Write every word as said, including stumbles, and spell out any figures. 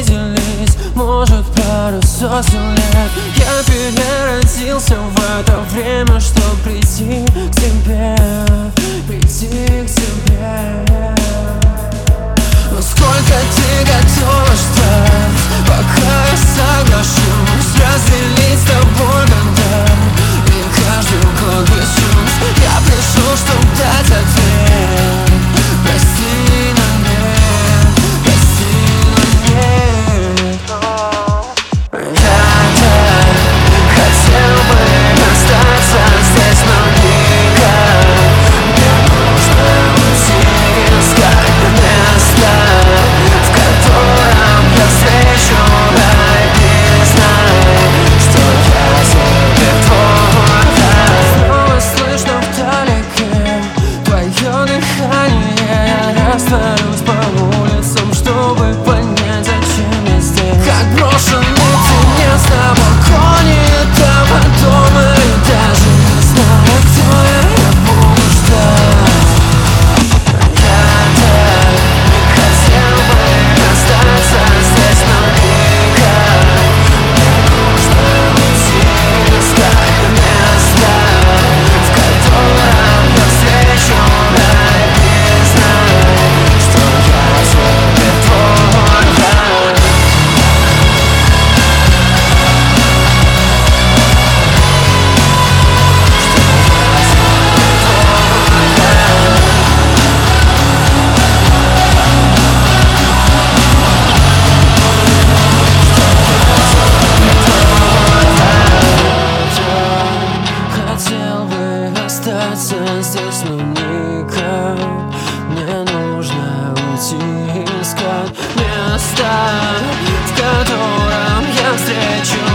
виделись, может, пару сотен лет. Я переродился в это время, чтоб прийти к тебе, прийти к тебе. Но сколько ты готова ждать, пока я соглашусь разделить с тобой контакт и каждый угол без чувств. Я пришел, чтоб дать ответ. Прости на мне, прости на мне. Я так хотел бы остаться здесь, но никак. Мне нужно уйти, искать место, в котором я встречу рай. И знай, что я теперь твой рай. Снова слышно вдалеке твое дыхание. Я растворюсь по улицам, чтобы понять, зачем я здесь. Как брошенный птенец на балконе этого дома. И даже не знаю, кто я, я буду ждать. Я так хотел бы остаться здесь, но никак. Мне нужно уйти, искать место, в котором я встречу рай. И знай, что я теперь твой рай. Хотел бы остаться здесь, но никак. Мне нужно уйти, искать место, в котором я встречу